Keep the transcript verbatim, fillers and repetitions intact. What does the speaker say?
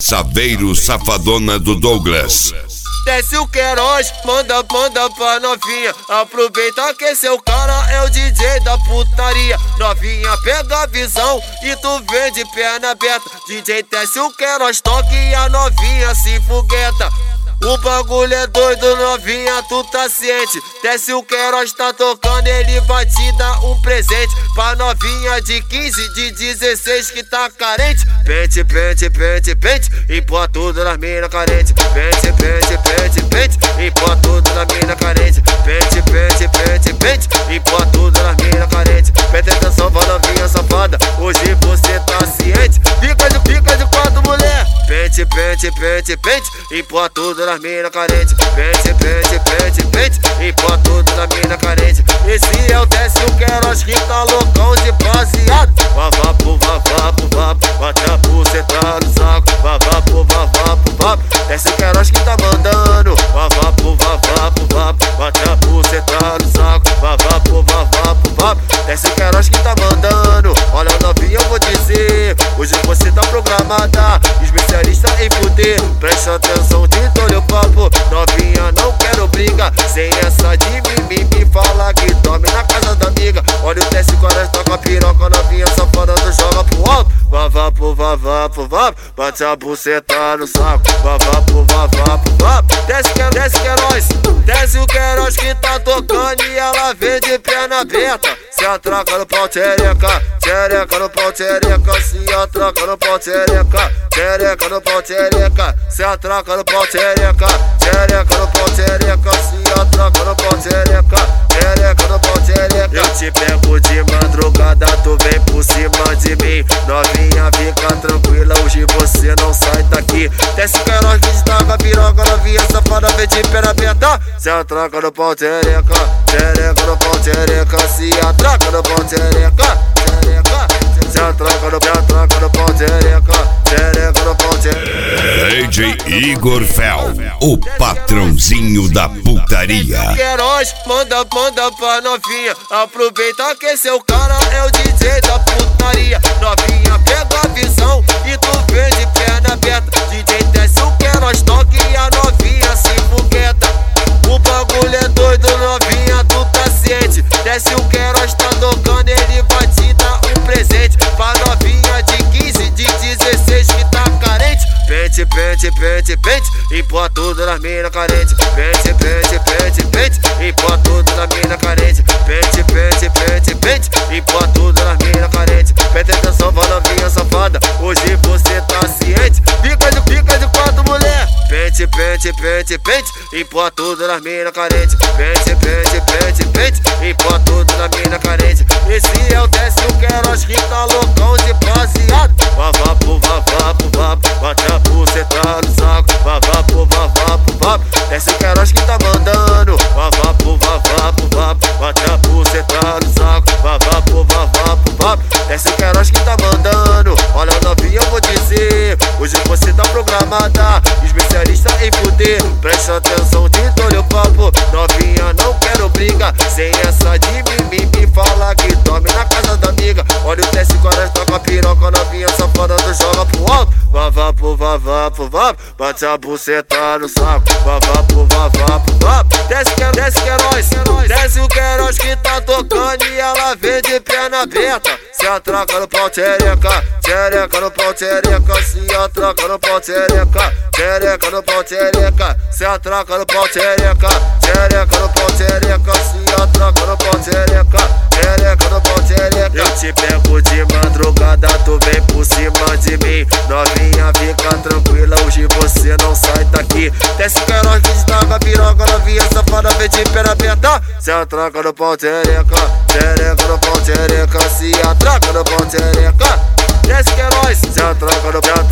Saveiro Safadona do Douglas. Desce o Queiroz, manda, manda pra novinha. Aproveita que seu cara é o D J da putaria. Novinha pega a visão e tu vem de perna aberta. D J desce o Queiroz, toque e a novinha se fogueta. O bagulho é doido, novinha, tu tá ciente. Desce o Queiroz, tá tocando, ele vai te dar um presente. Pra novinha de quinze, de dezesseis que tá carente. Pente, pente, pente, pente, e pô tudo na mina carente. Pente, pente, pente, pente, e pô tudo na mina carente. Pente, pente, pente, pente, e pô tudo na mina carente. Presta atenção pra novinha safada, hoje você tá ciente. Fica de, fica de quatro, mulher. Pente, pente, pente, pente, e pô tudo na mina carente. Pente, pente, pente, pente, e pô tudo na mina carente. Esse é o Desce o Queiroz que tá loucão de baseado. Vavapo, vavapo, vapo, bate a buceta no saco. Vavapo, vavapo, vapo, Desce o Queiroz que tá mandando. Vavapo, vavapo, vapo, bate a buceta no saco. Vavapo, vavapo, vapo, Desce o Queiroz que tá mandando. Olha novinha, eu vou dizer, hoje você tá programada, especialista em fuder. Presta atenção de todo o papo, novinha, não quero briga. Sem essa de mimimi, fala que tome na casa da amiga. Olha o Desce o Queiroz, tá com a piroca, novinha safada, tu joga pro alto. Vavapo, vavapo, vapo, bate a buceta no saco. Vavapo, vavapo, vapo, Desce, desce Queiroz. Desce o Queiroz que tá tocando e ela vem de perna aberta. Se atraca no pau, tchereca, tchereca no pau, tchereca. Se atraca no pau, tchereca, tchereca no pau, tchereca. Se atraca no pau, tchereca, tchereca no pau, tchereca. Se atraca no pau, tchereca, tchereca no pau, tchereca. Eu te pego de madrugada, tu vem por cima de mim. Novinha, fica tranquila, hoje você não sai daqui. Desce o Queiroz que destaca a piroca, novinha safada, vem de perna aberta. Se atraca no pau, tchereca, tchereca no pau, tchereca. Se atraca no pau, tchereca, tchereca. Se atraca no pau, atraca no pau, tchereca, tchereca no pau, tchereca. D J Igor Fel, o patrãozinho da putaria. Queiroz, manda, manda pra novinha. Aproveita que seu cara é o D J da putaria. Novinha pega a visão e tu vem de perna aberta. D J desce o Queiroz, toque e a novinha se fogueta. O bagulho é doido, novinha, tu tá ciente. Desce o Queiroz, tá tocando, ele vai te dar um presente. Pra novinha de quinze, de dezesseis que tá carente. Pente, pente, pente, pente, e pô tudo na mina carente. Pente, pente, pente, pente, e pô tudo na mina carente. Pente, pente, pente, pente, e pô tudo na mina carente. Presta atenção pra novinha safada, hoje você tá ciente. Fica de, fica de quatro, mulher. Pente, pente, pente, pente, e pô tudo na mina carente. Pente, pente, pente, pente, e pô tudo na mina carente. Esse é o Desce o Queiroz que tá loucão de baseado. Vavapo, vavapo, vapo, bate a buceta no saco. Vavapo, vavapo, vapo, Desce o Queiroz que tá mandando. Vavapo, vavapo, vapo, bate a buceta no saco. Vavapo, vavapo, vapo, Desce o Queiroz que tá mandando. Olha novinha, eu vou dizer, hoje você tá programada, especialista em fuder. Presta atenção de todo o papo, novinha, não quero briga. Sem essa de mimimi, fala que tome na casa da amiga. Olha o Desce o Queiroz, tá com a piroca, novinha safada, tu joga pro alto. Vavapo, vavapo, vapo, bate a buceta no saco. Vavapo, vavapo, vapo, Desce, desce Queiroz. Desce o Queiroz que tá tocando e ela vem de perna aberta. Se atraca no pau, tchereca, tchereca no pau, tchereca. Se atraca no pau, tchereca, tchereca no pau, tchereca. Se atraca no pau, tchereca, tchereca no pau, tchereca. Se atraca no pau, tchereca, tchereca no pau, tchereca. Eu te pego de madrugada, tu vem por cima de mim. Novinha, fica tranquila, hoje você não sai daqui. Desce o Queiroz que destaca a piroca, novinha safada, vem de perna aberta. Se atraca no pau, tchereca, tchereca no pau, tchereca. Se atraca no pau, tchereca, Desce Queiroz. Se atraca no pau,